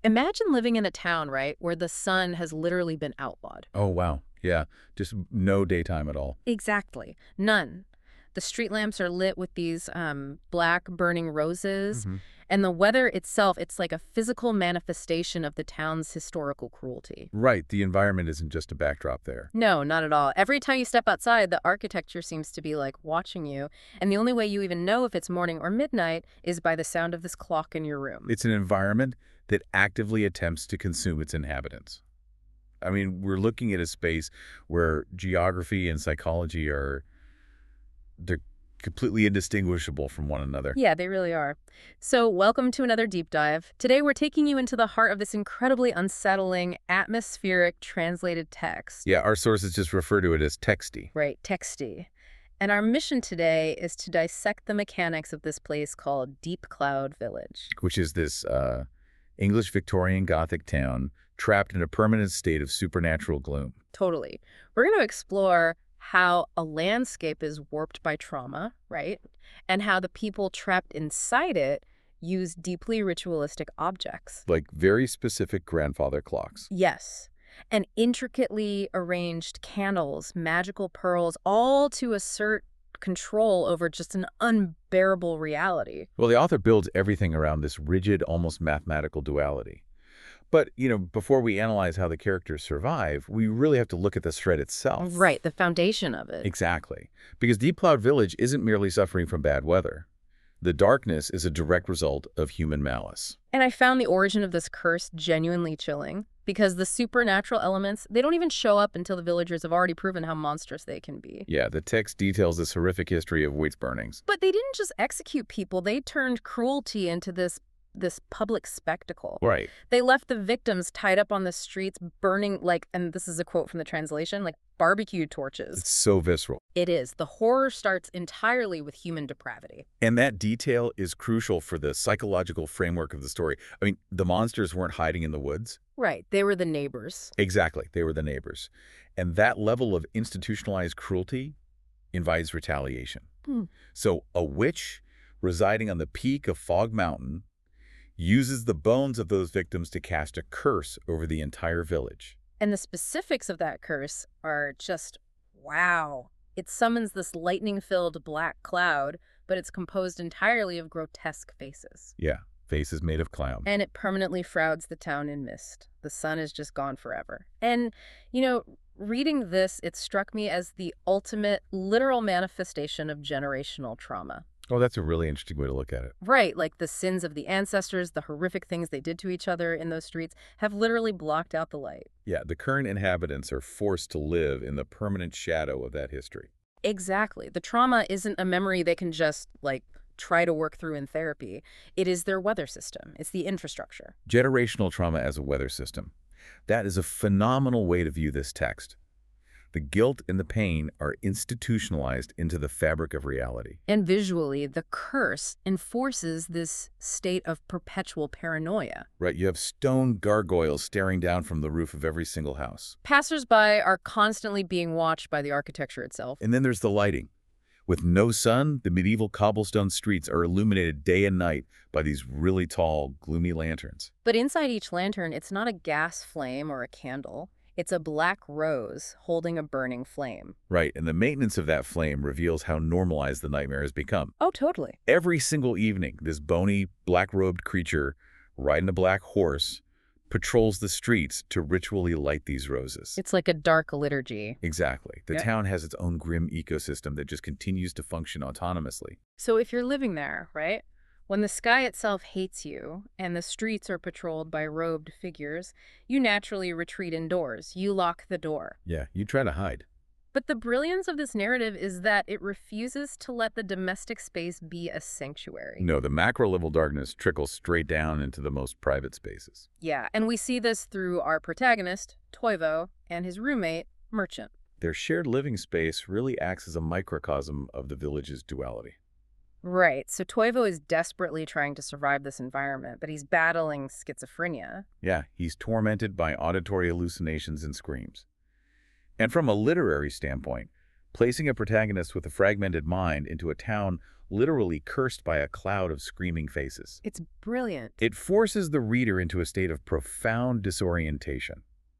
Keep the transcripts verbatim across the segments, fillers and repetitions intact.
Imagine living in a town, right, where the sun has literally been outlawed. Oh, wow. Yeah, just no daytime at all. Exactly. None. The street lamps are lit with these um, black burning roses, hmm and the weather itself, it's like a physical manifestation of the town's historical cruelty. Right, the environment isn't just a backdrop there. No, not at all. Every time you step outside, the architecture seems to be like watching you, and the only way you even know if it's morning or midnight is by the sound of this clock in your room. It's an environment that actively attempts to consume its inhabitants. I mean, we're looking at a space where geography and psychology are they're completely indistinguishable from one another. Yeah, they really are. So, welcome to another deep dive. Today, we're taking you into the heart of this incredibly unsettling, atmospheric translated text. Yeah, our sources just refer to it as texty. Right, texty. And our mission today is to dissect the mechanics of this place called Deep Cloud Village. Which is this uh, English Victorian Gothic town trapped in a permanent state of supernatural gloom. Totally. We're going to explore how a landscape is warped by trauma, right? And how the people trapped inside it use deeply ritualistic objects. Like very specific grandfather clocks. Yes. And intricately arranged candles, magical pearls, all to assert control over just an unbearable reality. Well, the author builds everything around this rigid, almost mathematical duality. But, you know, before we analyze how the characters survive, we really have to look at the threat itself. Right, the foundation of it. Exactly. Because Deep Cloud Village isn't merely suffering from bad weather. The darkness is a direct result of human malice. And I found the origin of this curse genuinely chilling, because the supernatural elements, they don't even show up until the villagers have already proven how monstrous they can be. Yeah, the text details this horrific history of witch burnings. But they didn't just execute people, they turned cruelty into this this public spectacle. Right. They left the victims tied up on the streets burning like, and this is a quote from the translation, like barbecue torches. It's so visceral. It is. The horror starts entirely with human depravity. And that detail is crucial for the psychological framework of the story. I mean, the monsters weren't hiding in the woods. Right. They were the neighbors. Exactly. They were the neighbors. And that level of institutionalized cruelty invites retaliation. Hmm. So a witch residing on the peak of Fog Mountain uses the bones of those victims to cast a curse over the entire village. And the specifics of that curse are just, wow. It summons this lightning-filled black cloud, but it's composed entirely of grotesque faces. Yeah, faces made of clown. And it permanently shrouds the town in mist. The sun is just gone forever. And, you know, reading this, it struck me as the ultimate literal manifestation of generational trauma. Oh, that's a really interesting way to look at it. Right, like the sins of the ancestors, the horrific things they did to each other in those streets have literally blocked out the light. Yeah, the current inhabitants are forced to live in the permanent shadow of that history. Exactly. The trauma isn't a memory they can just, like, try to work through in therapy. It is their weather system. It's the infrastructure. Generational trauma as a weather system. That is a phenomenal way to view this text. The guilt and the pain are institutionalized into the fabric of reality. And visually, the curse enforces this state of perpetual paranoia. Right, you have stone gargoyles staring down from the roof of every single house. Passersby are constantly being watched by the architecture itself. And then there's the lighting. With no sun, the medieval cobblestone streets are illuminated day and night by these really tall, gloomy lanterns. But inside each lantern, it's not a gas flame or a candle. It's a black rose holding a burning flame. Right, and the maintenance of that flame reveals how normalized the nightmare has become. Oh, totally. Every single evening, this bony, black-robed creature, riding a black horse, patrols the streets to ritually light these roses. It's like a dark liturgy. Exactly. The Yeah. town has its own grim ecosystem that just continues to function autonomously. So if you're living there, right, when the sky itself hates you and the streets are patrolled by robed figures, you naturally retreat indoors. You lock the door. Yeah, you try to hide. But the brilliance of this narrative is that it refuses to let the domestic space be a sanctuary. No, the macro-level darkness trickles straight down into the most private spaces. Yeah, and we see this through our protagonist, Toivo, and his roommate, Merchant. Their shared living space really acts as a microcosm of the village's duality. Right, so Toivo is desperately trying to survive this environment, but he's battling schizophrenia. Yeah, he's tormented by auditory hallucinations and screams. And from a literary standpoint, placing a protagonist with a fragmented mind into a town literally cursed by a cloud of screaming faces. It's brilliant. It forces the reader into a state of profound disorientation.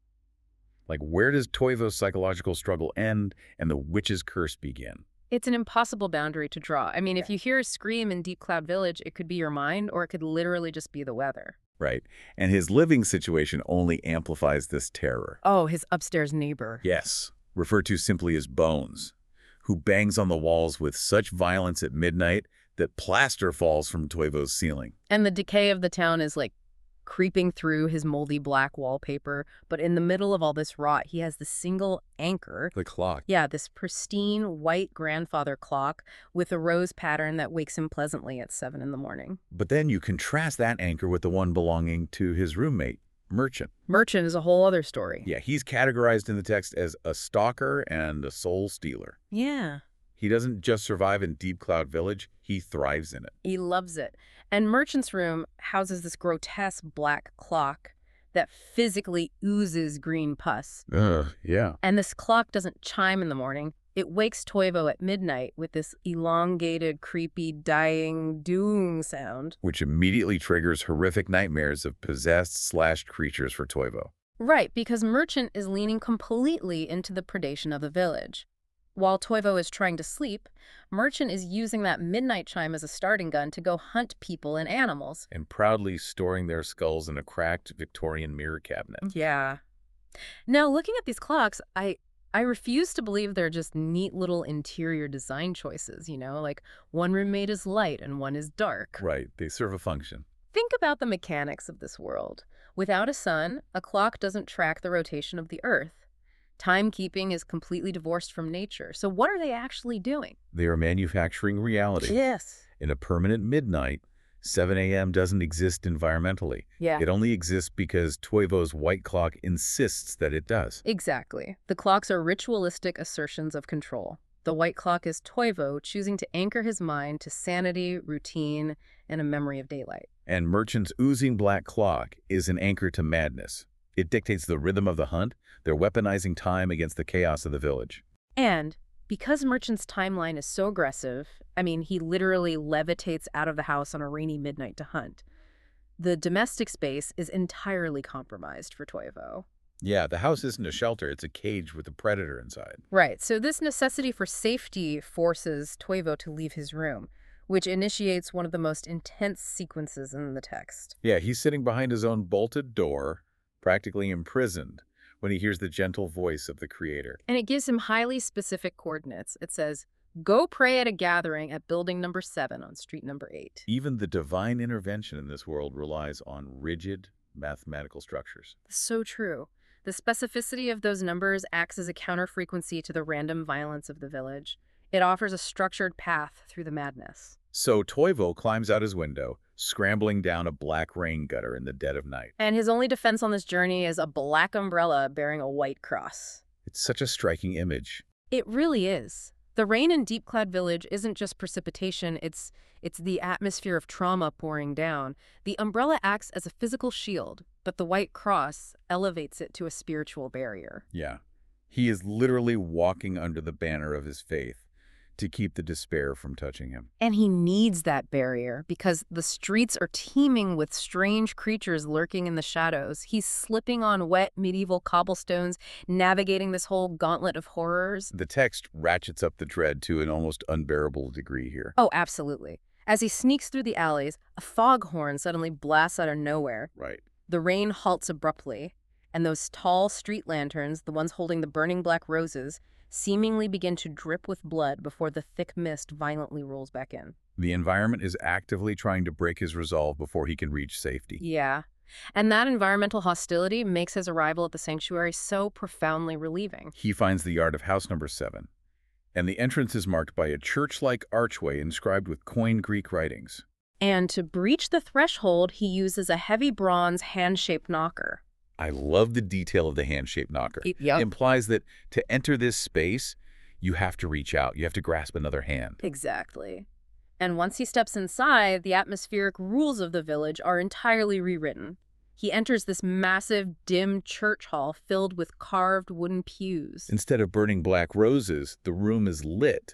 Like, where does Toivo's psychological struggle end and the witch's curse begin? It's an impossible boundary to draw. I mean, if you hear a scream in Deep Cloud Village, it could be your mind, or it could literally just be the weather. Right. And his living situation only amplifies this terror. Oh, his upstairs neighbor. Yes, referred to simply as Bones, who bangs on the walls with such violence at midnight that plaster falls from Toivo's ceiling. And the decay of the town is like creeping through his moldy black wallpaper. But in the middle of all this rot, he has the single anchor. The clock. Yeah, this pristine white grandfather clock with a rose pattern that wakes him pleasantly at seven in the morning. But then you contrast that anchor with the one belonging to his roommate, Merchant. Merchant is a whole other story. Yeah, he's categorized in the text as a stalker and a soul stealer. Yeah. He doesn't just survive in Deep Cloud Village, he thrives in it. He loves it. And Merchant's room houses this grotesque black clock that physically oozes green pus. Ugh, yeah. And this clock doesn't chime in the morning. It wakes Toivo at midnight with this elongated, creepy, dying, doom sound. Which immediately triggers horrific nightmares of possessed, slashed creatures for Toivo. Right, because Merchant is leaning completely into the predation of the village. While Toivo is trying to sleep, Merchant is using that midnight chime as a starting gun to go hunt people and animals. And proudly storing their skulls in a cracked Victorian mirror cabinet. Yeah. Now, looking at these clocks, I... I refuse to believe they're just neat little interior design choices, you know, like one room made is light and one is dark. Right, they serve a function. Think about the mechanics of this world. Without a sun, a clock doesn't track the rotation of the Earth. Timekeeping is completely divorced from nature. So what are they actually doing? They are manufacturing reality. Yes. In a permanent midnight, seven A M doesn't exist environmentally. Yeah. It only exists because Toivo's white clock insists that it does. Exactly. The clocks are ritualistic assertions of control. The white clock is Toivo choosing to anchor his mind to sanity, routine, and a memory of daylight. And Merchant's oozing black clock is an anchor to madness. It dictates the rhythm of the hunt. They're weaponizing time against the chaos of the village. And because Merchant's timeline is so aggressive, I mean, he literally levitates out of the house on a rainy midnight to hunt, the domestic space is entirely compromised for Toivo. Yeah, the house isn't a shelter, it's a cage with a predator inside. Right, so this necessity for safety forces Toivo to leave his room, which initiates one of the most intense sequences in the text. Yeah, he's sitting behind his own bolted door, practically imprisoned, when he hears the gentle voice of the creator. And it gives him highly specific coordinates. It says, go pray at a gathering at building number seven on street number eight. Even the divine intervention in this world relies on rigid mathematical structures. So true. The specificity of those numbers acts as a counter-frequency to the random violence of the village. It offers a structured path through the madness. So Toivo climbs out his window, scrambling down a black rain gutter in the dead of night. And his only defense on this journey is a black umbrella bearing a white cross. It's such a striking image. It really is. The rain in Deep Cloud Village isn't just precipitation, it's it's the atmosphere of trauma pouring down. The umbrella acts as a physical shield, but the white cross elevates it to a spiritual barrier. Yeah. He is literally walking under the banner of his faith to keep the despair from touching him. And he needs that barrier because the streets are teeming with strange creatures lurking in the shadows. He's slipping on wet medieval cobblestones, navigating this whole gauntlet of horrors. The text ratchets up the dread to an almost unbearable degree here. Oh, absolutely. As he sneaks through the alleys, a foghorn suddenly blasts out of nowhere. Right. The rain halts abruptly, and those tall street lanterns, the ones holding the burning black roses, seemingly begin to drip with blood before the thick mist violently rolls back in. The environment is actively trying to break his resolve before he can reach safety. Yeah. And that environmental hostility makes his arrival at the sanctuary so profoundly relieving. He finds the yard of house number seven, and the entrance is marked by a church-like archway inscribed with Koine Greek writings. And to breach the threshold, he uses a heavy bronze hand-shaped knocker. I love the detail of the hand-shaped knocker. It yep. implies that to enter this space, you have to reach out. You have to grasp another hand. Exactly. And once he steps inside, the atmospheric rules of the village are entirely rewritten. He enters this massive, dim church hall filled with carved wooden pews. Instead of burning black roses, the room is lit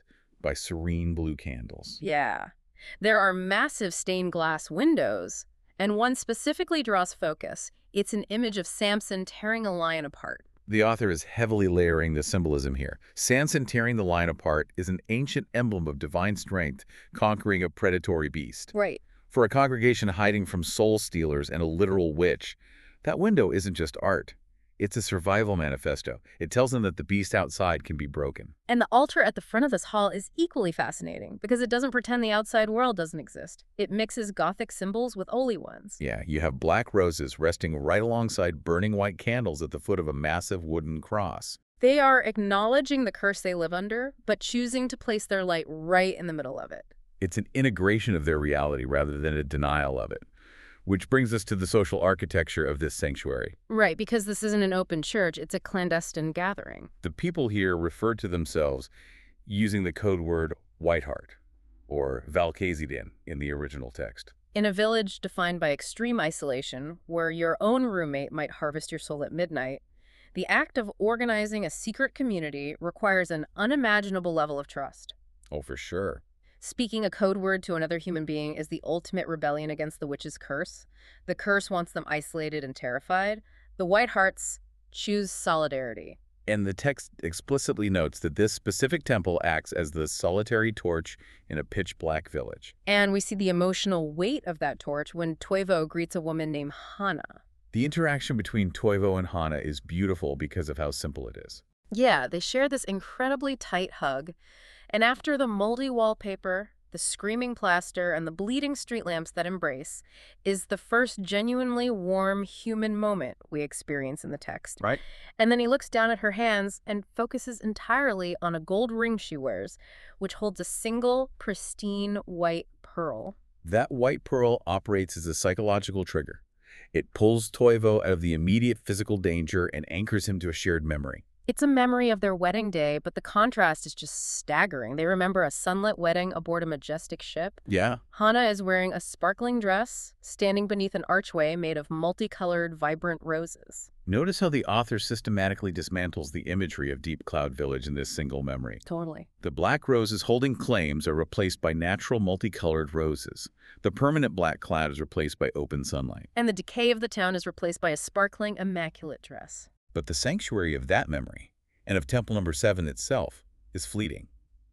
by serene blue candles. Yeah. There are massive stained glass windows, and one specifically draws focus. It's an image of Samson tearing a lion apart. The author is heavily layering the symbolism here. Samson tearing the lion apart is an ancient emblem of divine strength conquering a predatory beast. Right. For a congregation hiding from soul stealers and a literal witch, that window isn't just art. It's a survival manifesto. It tells them that the beast outside can be broken. And the altar at the front of this hall is equally fascinating because it doesn't pretend the outside world doesn't exist. It mixes Gothic symbols with holy ones. Yeah, you have black roses resting right alongside burning white candles at the foot of a massive wooden cross. They are acknowledging the curse they live under, but choosing to place their light right in the middle of it. It's an integration of their reality rather than a denial of it. Which brings us to the social architecture of this sanctuary. Right, because this isn't an open church, it's a clandestine gathering. The people here refer to themselves using the code word White Hart, or Valkazidin in the original text. In a village defined by extreme isolation, where your own roommate might harvest your soul at midnight, the act of organizing a secret community requires an unimaginable level of trust. Oh, for sure. Speaking a code word to another human being is the ultimate rebellion against the witch's curse. The curse wants them isolated and terrified. The White Harts choose solidarity. And the text explicitly notes that this specific temple acts as the solitary torch in a pitch-black village. And we see the emotional weight of that torch when Toivo greets a woman named Hana. The interaction between Toivo and Hana is beautiful because of how simple it is. Yeah, they share this incredibly tight hug. And after the moldy wallpaper, the screaming plaster, and the bleeding street lamps that embrace, is the first genuinely warm human moment we experience in the text. Right. And then he looks down at her hands and focuses entirely on a gold ring she wears, which holds a single, pristine white pearl. That white pearl operates as a psychological trigger. It pulls Toivo out of the immediate physical danger and anchors him to a shared memory. It's a memory of their wedding day, but the contrast is just staggering. They remember a sunlit wedding aboard a majestic ship. Yeah. Hana is wearing a sparkling dress, standing beneath an archway made of multicolored, vibrant roses. Notice how the author systematically dismantles the imagery of Deep Cloud Village in this single memory. Totally. The black roses holding claims are replaced by natural multicolored roses. The permanent black cloud is replaced by open sunlight. And the decay of the town is replaced by a sparkling, immaculate dress. But the sanctuary of that memory, and of Temple Number Seven itself, is fleeting.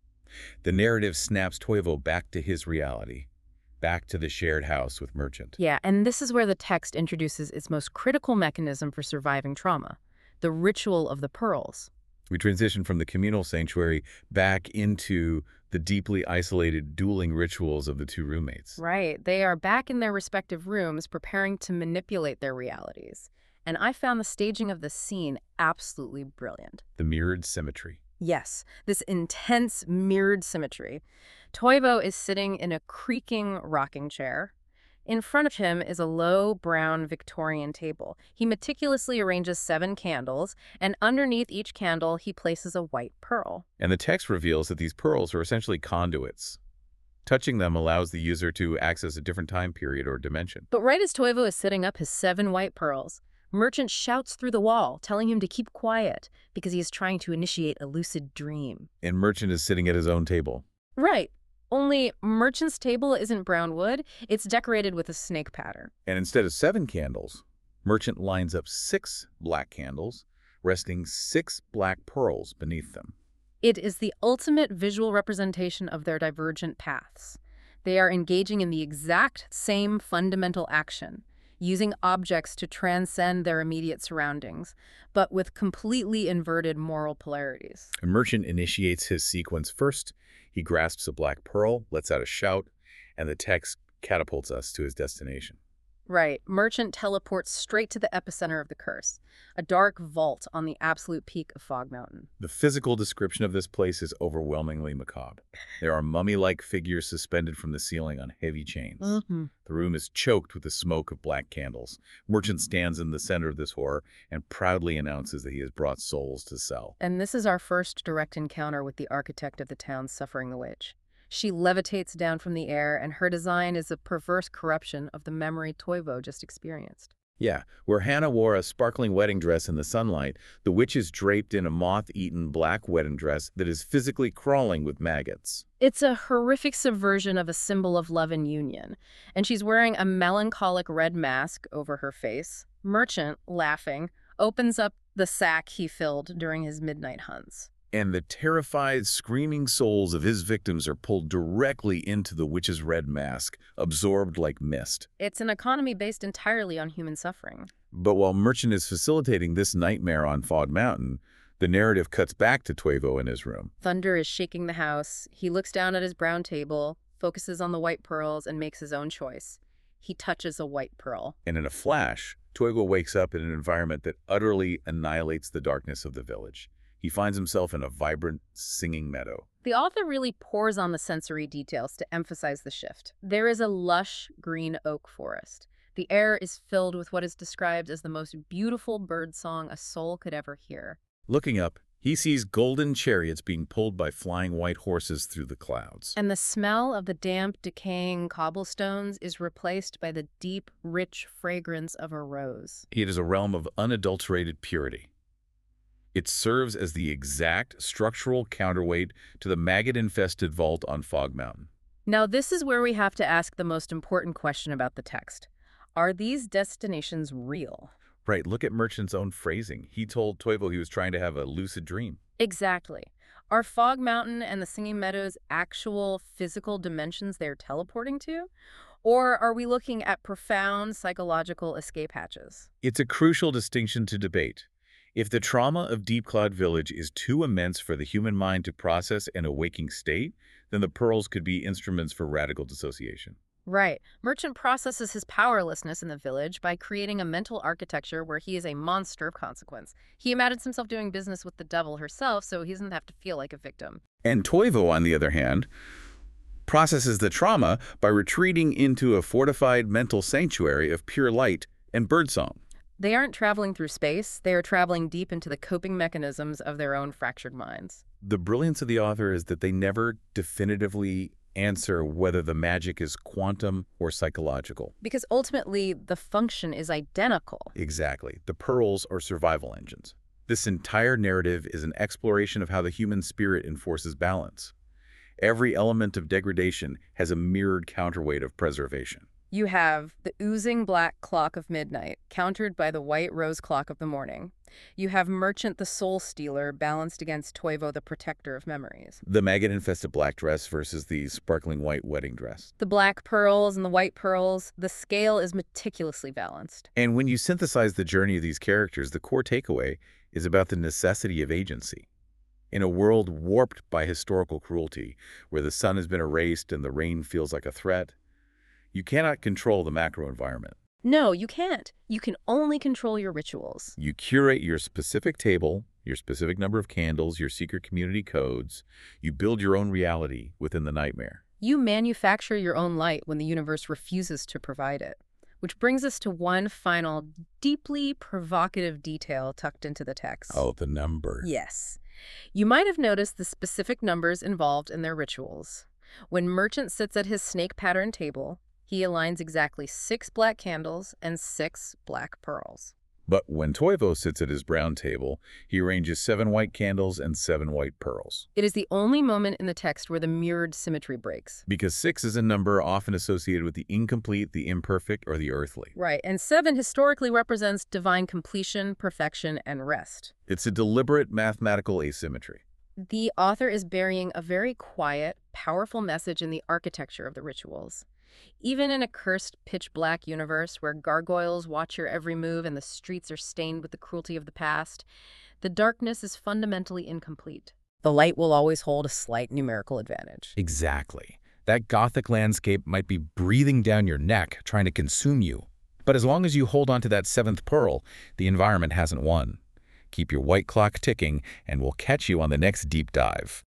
The narrative snaps Toivo back to his reality, back to the shared house with Merchant. Yeah, and this is where the text introduces its most critical mechanism for surviving trauma, the ritual of the pearls. We transition from the communal sanctuary back into the deeply isolated dueling rituals of the two roommates. Right. They are back in their respective rooms preparing to manipulate their realities. And I found the staging of the scene absolutely brilliant. The mirrored symmetry. Yes, this intense mirrored symmetry. Toivo is sitting in a creaking rocking chair. In front of him is a low brown Victorian table. He meticulously arranges seven candles, and underneath each candle he places a white pearl. And the text reveals that these pearls are essentially conduits. Touching them allows the user to access a different time period or dimension. But right as Toivo is setting up his seven white pearls, Merchant shouts through the wall, telling him to keep quiet because he is trying to initiate a lucid dream. And Merchant is sitting at his own table. Right. Only Merchant's table isn't brown wood, it's decorated with a snake pattern. And instead of seven candles, Merchant lines up six black candles, resting six black pearls beneath them. It is the ultimate visual representation of their divergent paths. They are engaging in the exact same fundamental action, using objects to transcend their immediate surroundings, but with completely inverted moral polarities. A Merchant initiates his sequence first. He grasps a black pearl, lets out a shout, and the text catapults us to his destination. Right. Merchant teleports straight to the epicenter of the curse, a dark vault on the absolute peak of Fog Mountain. The physical description of this place is overwhelmingly macabre. There are mummy-like figures suspended from the ceiling on heavy chains. Mm-hmm. The room is choked with the smoke of black candles. Merchant stands in the center of this horror and proudly announces that he has brought souls to sell. And this is our first direct encounter with the architect of the town suffering the witch. She levitates down from the air, and her design is a perverse corruption of the memory Toivo just experienced. Yeah, where Hannah wore a sparkling wedding dress in the sunlight, the witch is draped in a moth-eaten black wedding dress that is physically crawling with maggots. It's a horrific subversion of a symbol of love and union, and she's wearing a melancholic red mask over her face. Merchant, laughing, opens up the sack he filled during his midnight hunts. And the terrified, screaming souls of his victims are pulled directly into the witch's red mask, absorbed like mist. It's an economy based entirely on human suffering. But while Merchant is facilitating this nightmare on Fog Mountain, the narrative cuts back to Toivo in his room. Thunder is shaking the house. He looks down at his brown table, focuses on the white pearls, and makes his own choice. He touches a white pearl. And in a flash, Toivo wakes up in an environment that utterly annihilates the darkness of the village. He finds himself in a vibrant, singing meadow. The author really pours on the sensory details to emphasize the shift. There is a lush green oak forest. The air is filled with what is described as the most beautiful birdsong a soul could ever hear. Looking up, he sees golden chariots being pulled by flying white horses through the clouds. And the smell of the damp, decaying cobblestones is replaced by the deep, rich fragrance of a rose. It is a realm of unadulterated purity. It serves as the exact structural counterweight to the maggot-infested vault on Fog Mountain. Now, this is where we have to ask the most important question about the text. Are these destinations real? Right, look at Merchant's own phrasing. He told Toivo he was trying to have a lucid dream. Exactly. Are Fog Mountain and the Singing Meadows actual physical dimensions they're teleporting to? Or are we looking at profound psychological escape hatches? It's a crucial distinction to debate. If the trauma of Deep Cloud Village is too immense for the human mind to process in a waking state, then the pearls could be instruments for radical dissociation. Right. Merchant processes his powerlessness in the village by creating a mental architecture where he is a monster of consequence. He imagines himself doing business with the devil herself, so he doesn't have to feel like a victim. And Toivo, on the other hand, processes the trauma by retreating into a fortified mental sanctuary of pure light and birdsong. They aren't traveling through space, they are traveling deep into the coping mechanisms of their own fractured minds. The brilliance of the author is that they never definitively answer whether the magic is quantum or psychological. Because ultimately, the function is identical. Exactly. The pearls are survival engines. This entire narrative is an exploration of how the human spirit enforces balance. Every element of degradation has a mirrored counterweight of preservation. You have the oozing black clock of midnight, countered by the white rose clock of the morning. You have Merchant the soul stealer balanced against Toivo the protector of memories. The maggot-infested black dress versus the sparkling white wedding dress. The black pearls and the white pearls, the scale is meticulously balanced. And when you synthesize the journey of these characters, the core takeaway is about the necessity of agency. In a world warped by historical cruelty, where the sun has been erased and the rain feels like a threat, you cannot control the macro environment. No, you can't. You can only control your rituals. You curate your specific table, your specific number of candles, your secret community codes. You build your own reality within the nightmare. You manufacture your own light when the universe refuses to provide it. Which brings us to one final, deeply provocative detail tucked into the text. Oh, the number. Yes. You might have noticed the specific numbers involved in their rituals. When Merchant sits at his snake-patterned table, he aligns exactly six black candles and six black pearls. But when Toivo sits at his brown table, he arranges seven white candles and seven white pearls. It is the only moment in the text where the mirrored symmetry breaks. Because six is a number often associated with the incomplete, the imperfect, or the earthly. Right, and seven historically represents divine completion, perfection, and rest. It's a deliberate mathematical asymmetry. The author is burying a very quiet, powerful message in the architecture of the rituals. Even in a cursed pitch-black universe where gargoyles watch your every move and the streets are stained with the cruelty of the past, the darkness is fundamentally incomplete. The light will always hold a slight numerical advantage. Exactly. That gothic landscape might be breathing down your neck, trying to consume you. But as long as you hold on to that seventh pearl, the environment hasn't won. Keep your white clock ticking, and we'll catch you on the next deep dive.